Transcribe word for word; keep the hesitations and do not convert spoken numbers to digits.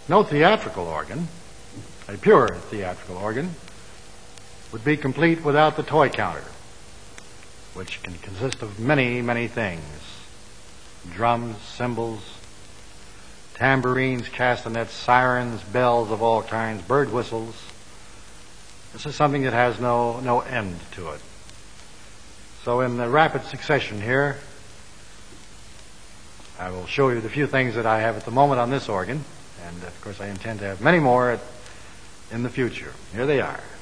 No theatrical organ, a pure theatrical organ, would be complete without the toy counter, which can consist of many, many things. Drums, cymbals, tambourines, castanets, sirens, bells of all kinds, bird whistles. This is something that has no, no end to it. So in the rapid succession here, I will show you the few things that I have at the moment on this organ, and of course I intend to have many more at, in the future. Here they are.